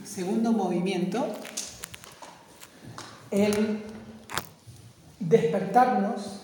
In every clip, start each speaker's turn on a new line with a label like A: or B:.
A: segundo movimiento, el despertarnos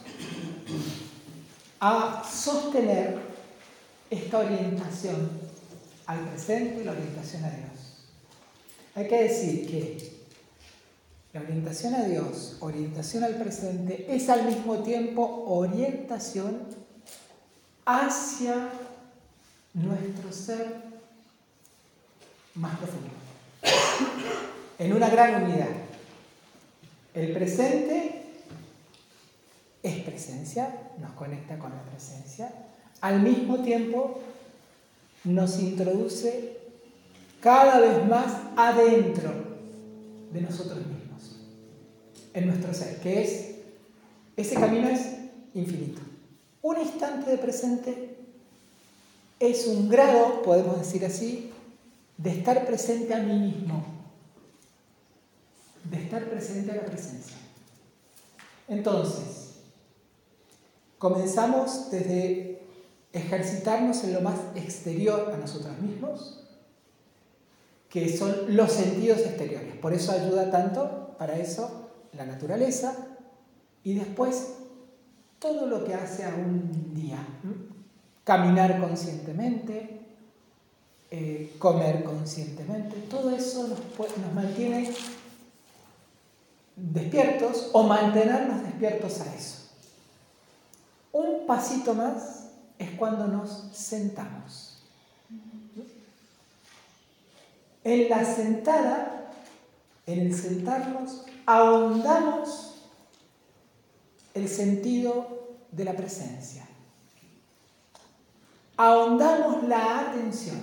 A: a sostener esta orientación al presente y la orientación a Dios. Hay que decir que la orientación a Dios, orientación al presente, es al mismo tiempo orientación hacia nuestro ser más profundo, en una gran unidad. El presente es presencia, nos conecta con la presencia, al mismo tiempo nos introduce cada vez más adentro de nosotros mismos, en nuestro ser, que es, ese camino es infinito. Un instante de presente es un grado, podemos decir así, de estar presente a mí mismo, de estar presente a la presencia. Entonces, comenzamos desde ejercitarnos en lo más exterior a nosotros mismos, que son los sentidos exteriores. Por eso ayuda tanto para eso la naturaleza y después todo lo que hace a un día. Caminar conscientemente, comer conscientemente, todo eso nos mantiene despiertos o mantenernos despiertos a eso. Un pasito más es cuando nos sentamos. En la sentada, en el sentarnos, ahondamos el sentido de la presencia. Ahondamos la atención.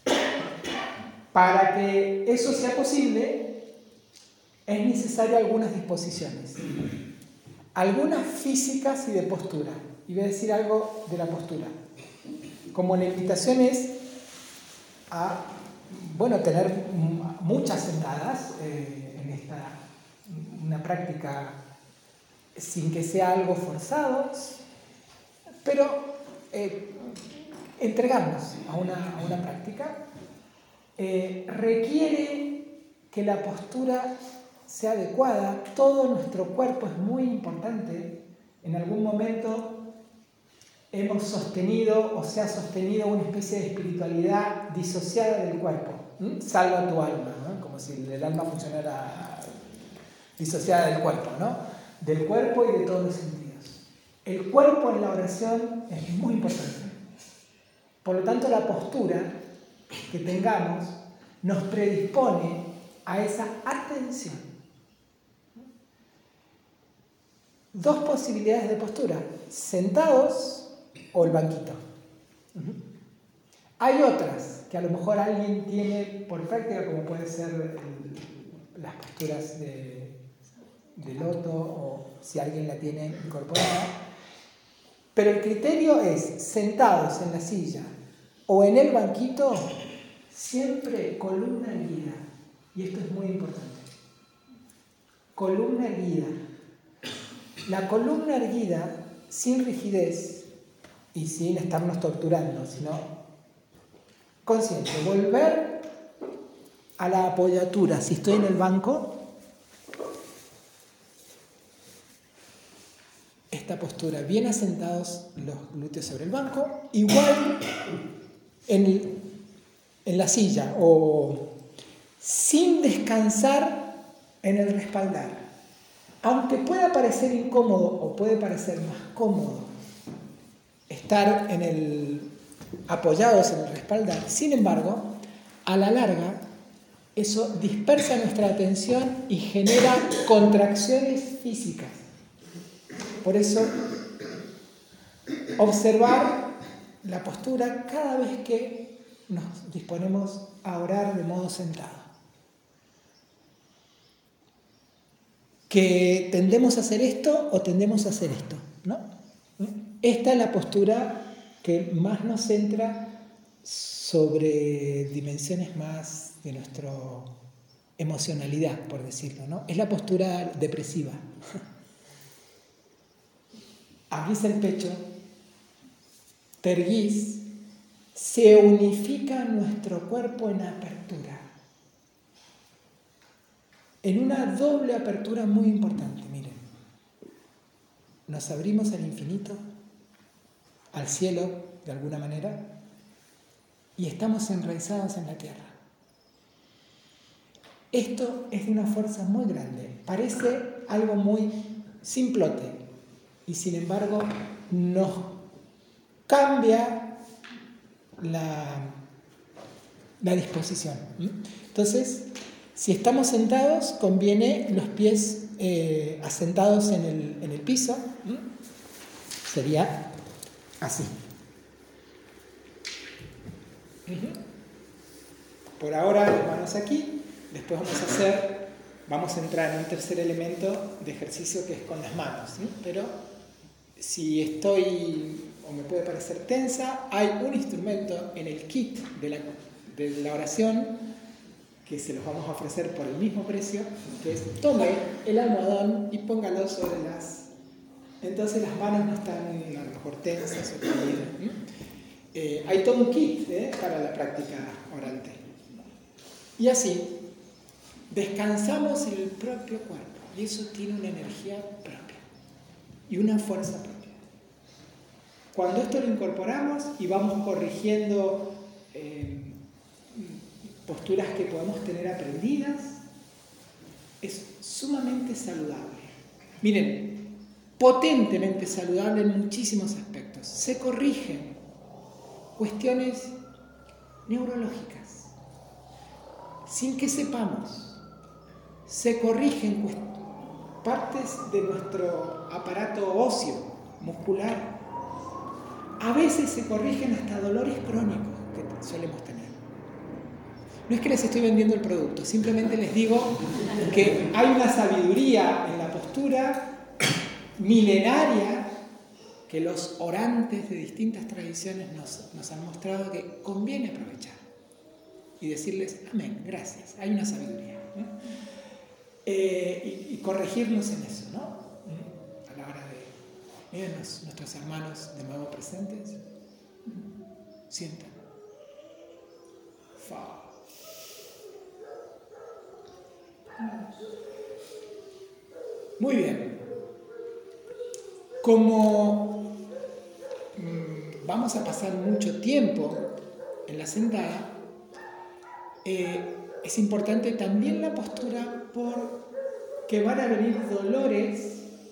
A: Para que eso sea posible, es necesario algunas disposiciones. Algunas físicas y de postura. Y voy a decir algo de la postura. Como la invitación es a, tener muchas sentadas en una práctica sin que sea algo forzado, pero entregarnos a una práctica requiere que la postura sea adecuada. Todo nuestro cuerpo es muy importante. En algún momento hemos sostenido o se ha sostenido una especie de espiritualidad disociada del cuerpo. Salva tu alma, ¿no? Como si el alma funcionara disociada del cuerpo, ¿no? Del cuerpo y de todos los sentidos. El cuerpo en la oración es muy importante. Por lo tanto, la postura que tengamos nos predispone a esa atención. Dos posibilidades de postura: sentados o el banquito. Hay otras que a lo mejor alguien tiene por práctica, como puede ser las posturas de loto, o si alguien la tiene incorporada. Pero el criterio es sentados en la silla o en el banquito, siempre columna erguida. Y esto es muy importante. Columna erguida. La columna erguida, sin rigidez y sin estarnos torturando, sino consciente. Volver a la apoyatura. Si estoy en el banco, esta postura, bien asentados los glúteos sobre el banco, igual en la silla, o sin descansar en el respaldar. Aunque pueda parecer incómodo o puede parecer más cómodo estar apoyados en el respaldar, sin embargo, a la larga, eso dispersa nuestra atención y genera contracciones físicas. Por eso, observar la postura cada vez que nos disponemos a orar de modo sentado. Que tendemos a hacer esto o tendemos a hacer esto, ¿no? Esta es la postura que más nos centra sobre dimensiones más de nuestra emocionalidad, por decirlo, ¿no? Es la postura depresiva. Abrís el pecho, te erguís, se unifica nuestro cuerpo en apertura. en una doble apertura muy importante. Miren, nos abrimos al infinito, al cielo, de alguna manera, y estamos enraizados en la tierra. Esto es de una fuerza muy grande. Parece algo muy simplote, y sin embargo nos cambia la disposición. Entonces, si estamos sentados, conviene los pies asentados en el piso. Sería así. Por ahora las manos aquí. Después vamos a entrar en un tercer elemento de ejercicio que es con las manos, ¿sí? Pero si estoy o me puede parecer tensa, hay un instrumento en el kit de la oración que se los vamos a ofrecer por el mismo precio, que es: tome el almohadón y póngalo sobre entonces las manos no están a lo mejor tensas o caídas. Hay todo un kit para la práctica orante. Y así descansamos en el propio cuerpo, y eso tiene una energía propia y una fuerza propia. Cuando esto lo incorporamos y vamos corrigiendo posturas que podemos tener aprendidas, es sumamente saludable. Miren, potentemente saludable en muchísimos aspectos. Se corrigen cuestiones neurológicas sin que sepamos. Se corrigen partes de nuestro aparato óseo, muscular. A veces se corrigen hasta dolores crónicos que solemos tener. No es que les estoy vendiendo el producto, simplemente les digo que hay una sabiduría en la postura milenaria que los orantes de distintas tradiciones nos han mostrado que conviene aprovechar y decirles amén, gracias, hay una sabiduría, ¿no? Y corregirnos en eso, ¿no? A la hora de... Miren nuestros hermanos de nuevo presentes. Sientan. Fa. Muy bien. Como vamos a pasar mucho tiempo en la sentada, es importante también la postura porque van a venir dolores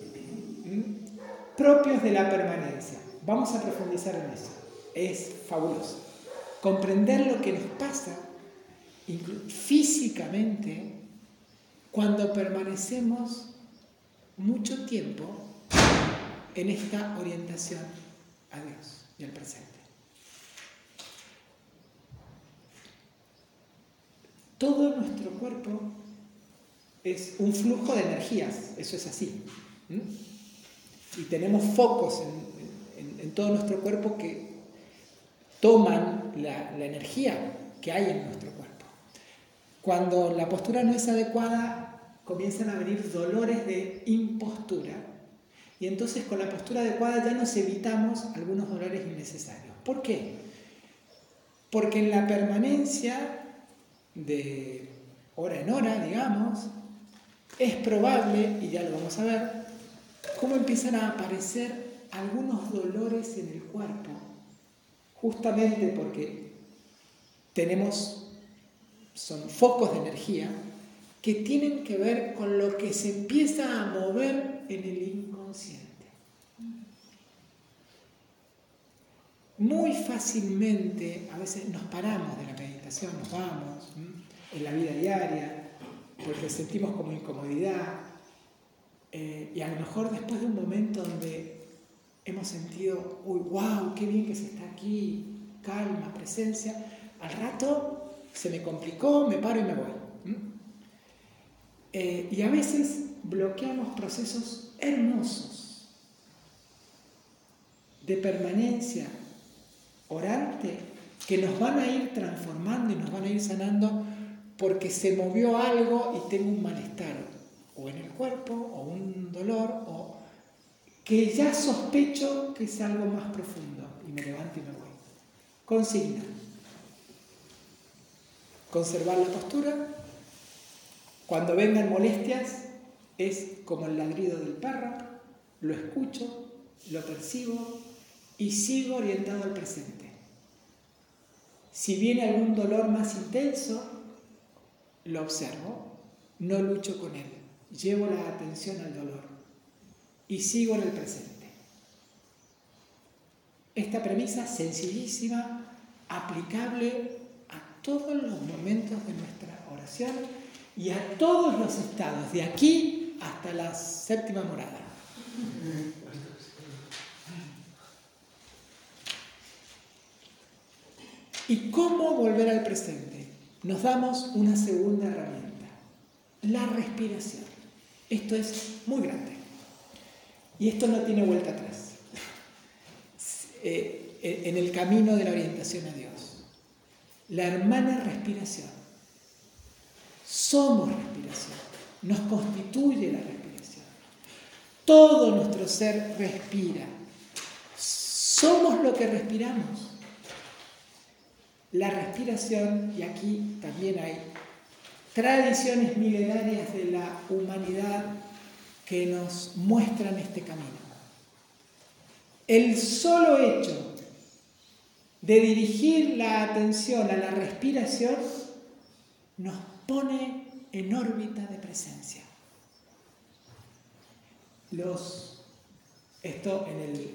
A: propios de la permanencia. Vamos a profundizar en eso. Es fabuloso. Comprender lo que nos pasa físicamente cuando permanecemos mucho tiempo en esta orientación a Dios y al presente. Todo nuestro cuerpo es un flujo de energías, eso es así. Y tenemos focos en todo nuestro cuerpo que toman la energía que hay en nuestro cuerpo. Cuando la postura no es adecuada, comienzan a venir dolores de impostura. Y entonces con la postura adecuada ya nos evitamos algunos dolores innecesarios. ¿Por qué? Porque en la permanencia de hora en hora, digamos, es probable, y ya lo vamos a ver, cómo empiezan a aparecer algunos dolores en el cuerpo, justamente porque son focos de energía que tienen que ver con lo que se empieza a mover en el inconsciente. Muy fácilmente, a veces nos paramos de la meditación, nos vamos en la vida diaria, porque sentimos como incomodidad, y a lo mejor después de un momento donde hemos sentido, uy, wow, qué bien que se está aquí, calma, presencia, al rato se me complicó, me paro y me voy. Y a veces bloqueamos procesos hermosos de permanencia orante que nos van a ir transformando y nos van a ir sanando porque se movió algo y tengo un malestar o en el cuerpo o un dolor o que ya sospecho que es algo más profundo y me levanto y me voy. Consigna. Conservar la postura Cuando vengan molestias, es como el ladrido del perro, lo escucho, lo percibo y sigo orientado al presente. Si viene algún dolor más intenso, lo observo, no lucho con él, llevo la atención al dolor y sigo en el presente. Esta premisa sencillísima, aplicable a todos los momentos de nuestra oración y a todos los estados, de aquí hasta la séptima morada. ¿Y cómo volver al presente? Nos damos una segunda herramienta, la respiración. Esto es muy grande y esto no tiene vuelta atrás. En el camino de la orientación a Dios, la hermana respiración. Somos respiración, nos constituye la respiración. Todo nuestro ser respira. Somos lo que respiramos. La respiración, y aquí también hay tradiciones milenarias de la humanidad que nos muestran este camino. El solo hecho de dirigir la atención a la respiración nos pone en órbita de presencia. Esto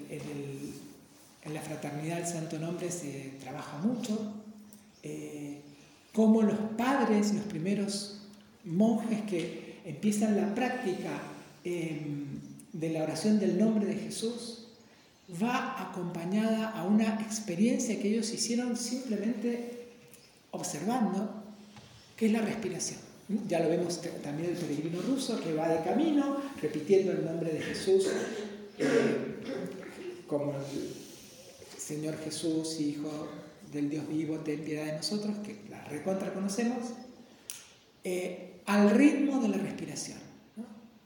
A: en la Fraternidad del Santo Nombre se trabaja mucho, cómo los padres, los primeros monjes que empiezan la práctica de la oración del nombre de Jesús, va acompañada a una experiencia que ellos hicieron simplemente observando, que es la respiración. Ya lo vemos también el peregrino ruso que va de camino, repitiendo el nombre de Jesús, como el Señor Jesús, Hijo del Dios vivo, ten piedad de nosotros, que la recontra conocemos, al ritmo de la respiración, ¿no?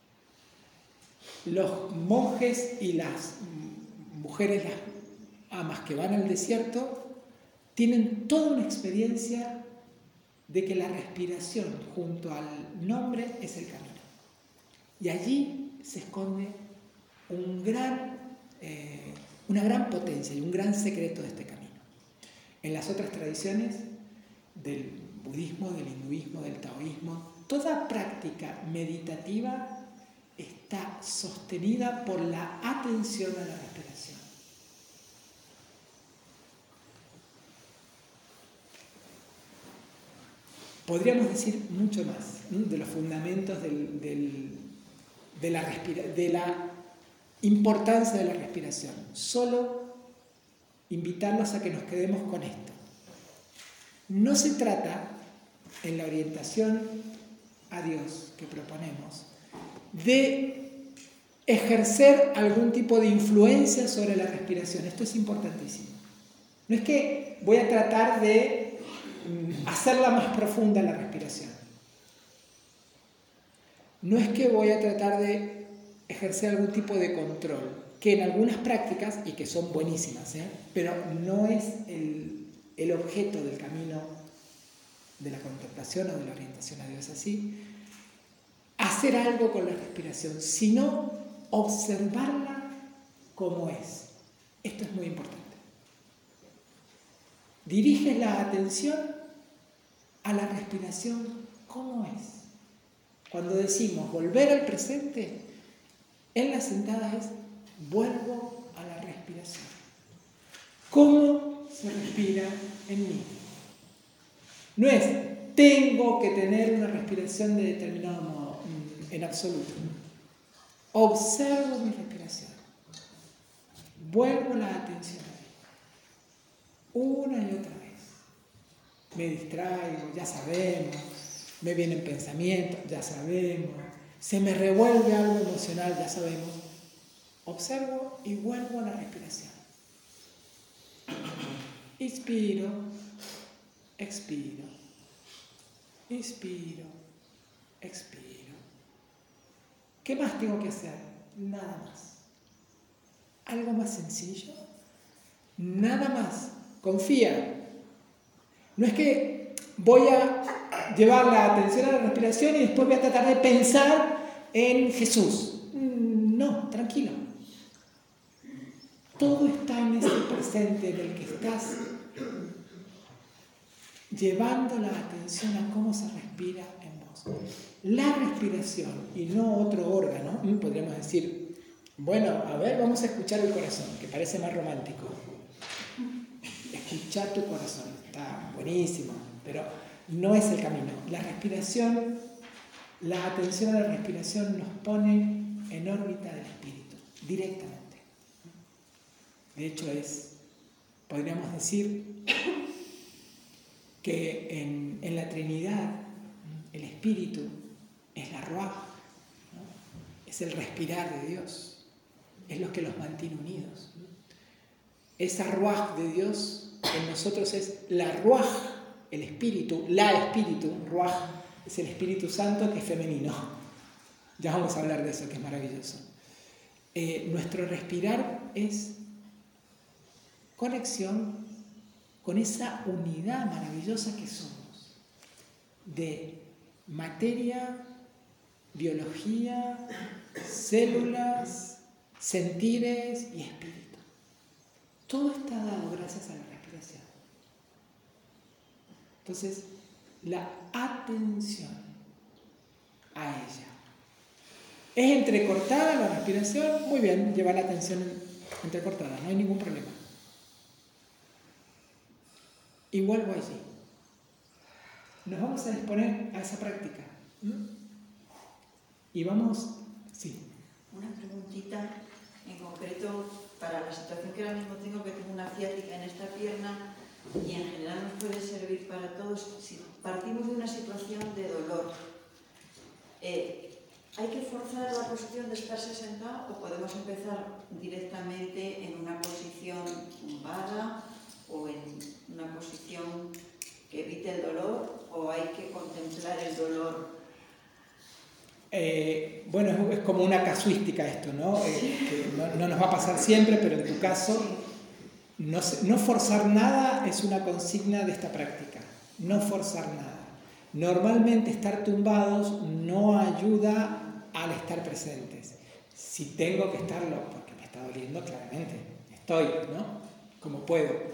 A: Los monjes y las mujeres, las amas que van al desierto, tienen toda una experiencia de que la respiración junto al nombre es el camino. Y allí se esconde una gran potencia y un gran secreto de este camino. En las otras tradiciones del budismo, del hinduismo, del taoísmo, toda práctica meditativa está sostenida por la atención a la respiración. Podríamos decir mucho más, ¿no?, de los fundamentos de la importancia de la respiración. Solo invitarlos a que nos quedemos con esto. No se trata, en la orientación a Dios que proponemos, de ejercer algún tipo de influencia sobre la respiración. Esto es importantísimo. No es que voy a tratar de hacerla más profunda la respiración. No es que voy a tratar de ejercer algún tipo de control, que en algunas prácticas, y que son buenísimas, pero no es el objeto del camino de la contemplación o de la orientación a Dios así, hacer algo con la respiración, sino observarla como es. Esto es muy importante. Diriges la atención a la respiración como es. Cuando decimos volver al presente, en la sentada es vuelvo a la respiración. ¿Cómo se respira en mí? No es tengo que tener una respiración de determinado modo, en absoluto. Observo mi respiración. Vuelvo la atención a ella. Una y otra vez. Me distraigo, ya sabemos. Me vienen pensamientos, ya sabemos. Se me revuelve algo emocional, ya sabemos. Observo y vuelvo a la respiración. Inspiro, expiro. Inspiro, expiro. ¿Qué más tengo que hacer? Nada más. ¿Algo más sencillo? Nada más. Confía. No es que voy a llevar la atención a la respiración y después voy a tratar de pensar en Jesús. No, tranquilo. Todo está en ese presente en el que estás llevando la atención a cómo se respira en vos. La respiración y no otro órgano, podríamos decir, bueno, a ver, vamos a escuchar el corazón, que parece más romántico. Escuchar tu corazón, está buenísimo, pero no es el camino. La respiración, la atención a la respiración nos pone en órbita del espíritu, directamente. De hecho podríamos decir que en la Trinidad el espíritu es la ruaj, ¿no? Es el respirar de Dios, es lo que los mantiene unidos. Esa ruaj de Dios en nosotros es la ruaj, el espíritu, ruaj es el Espíritu Santo, que es femenino. Ya vamos a hablar de eso, que es maravilloso. Nuestro respirar es conexión con esa unidad maravillosa que somos, de materia, biología, células, sentires y espíritu. Todo está dado gracias a la respiración. Entonces, la atención a ella. ¿Es entrecortada la respiración? Muy bien, lleva la atención entrecortada, no hay ningún problema. Y vuelvo allí. Nos vamos a disponer a esa práctica. Y vamos, sí.
B: Una preguntita en concreto para la situación que ahora mismo tengo una ciática en esta pierna y en general nos puede servir para todos. Si partimos de una situación de dolor, ¿hay que forzar la posición de estarse sentado o podemos empezar directamente en una posición tumbada o en una posición que evite el dolor, o hay que contemplar el dolor?
A: Bueno, es como una casuística esto, ¿no? Que no nos va a pasar siempre, pero en tu caso, no forzar nada es una consigna de esta práctica. No forzar nada. Normalmente estar tumbados no ayuda al estar presentes. Si tengo que estarlo, porque me está doliendo, claramente, estoy, ¿no? Como puedo.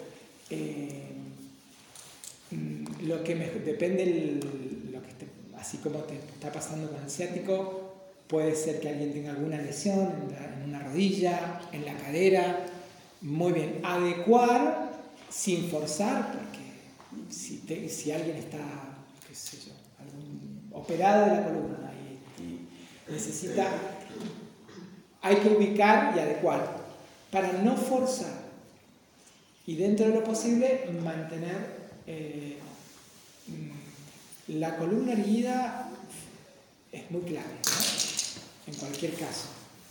A: Lo que depende así como te está pasando con el ciático, puede ser que alguien tenga alguna lesión en una rodilla, en la cadera. Muy bien, adecuar sin forzar, porque si alguien está, qué sé yo, operado de la columna y necesita, hay que ubicar y adecuar para no forzar y dentro de lo posible mantener la columna erguida. Es muy clave, ¿no? En cualquier caso.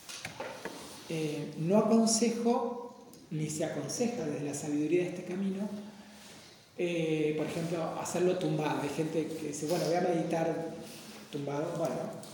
A: No aconsejo, ni se aconseja desde la sabiduría de este camino, por ejemplo, hacerlo tumbado. Hay gente que dice, bueno, voy a meditar tumbado. Bueno,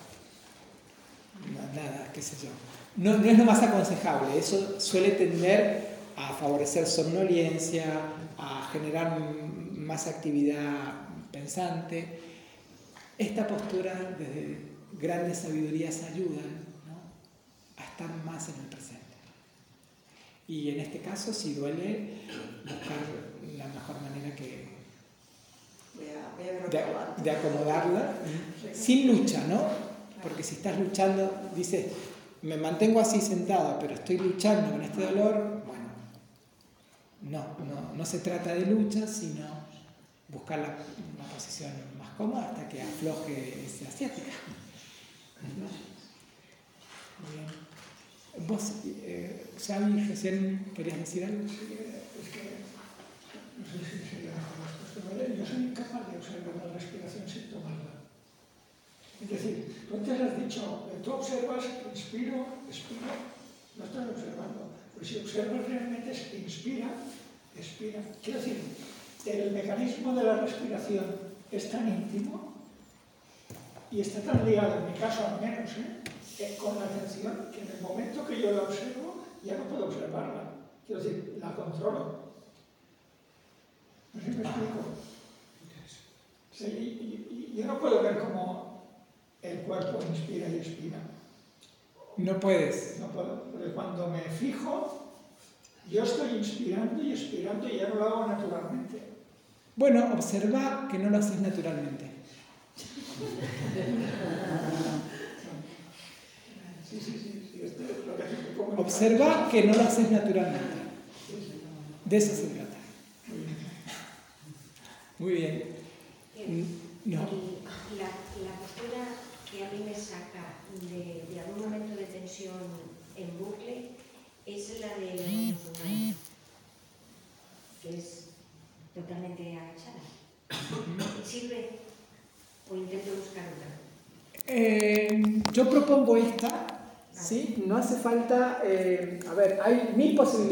A: nada, qué sé yo. No es lo más aconsejable. Eso suele tender a favorecer somnolencia, a generar más actividad pensante. Esta postura desde grandes sabidurías ayudan, ¿no?, a estar más en el presente. Y en este caso, si duele, buscar la mejor manera de acomodarla, sin lucha, ¿no? Porque si estás luchando, dices, me mantengo así sentada, pero estoy luchando con este dolor, bueno, no se trata de lucha, sino buscar una posición más cómoda hasta que afloje esa ciática. Muy bien. Vos, Xavi, recién querías decir algo.
C: Sí, es que no sé si sería mejor esto. Yo soy incapaz de observar la respiración sin tomarla. Es decir, tú antes has dicho, tú observas, inspiro, expiro, no estás observando. Pero si observas realmente es inspira, expira. Quiero decir, el mecanismo de la respiración es tan íntimo y está tan ligado, en mi caso al menos, con la atención, que en el momento que yo la observo ya no puedo observarla. Quiero decir, la controlo. No sé si me explico. Sí, y Yo no puedo ver cómo el cuerpo inspira y expira.
A: No puedes.
C: No puedo, porque cuando me fijo, yo estoy inspirando y expirando y ya no lo hago naturalmente.
A: Bueno, observa que no lo haces naturalmente.
C: Sí, esto es lo que hace que pongo.
A: Observa que no lo haces naturalmente. De eso se trata. Muy bien. No.
D: La postura que a mí me saca de algún momento de tensión en bucle es la de los musulmanes, que es totalmente agachada. ¿Sirve o intento buscar otra?
A: Yo propongo esta, ¿sí? No hace falta, a ver, hay 1000 posibilidades.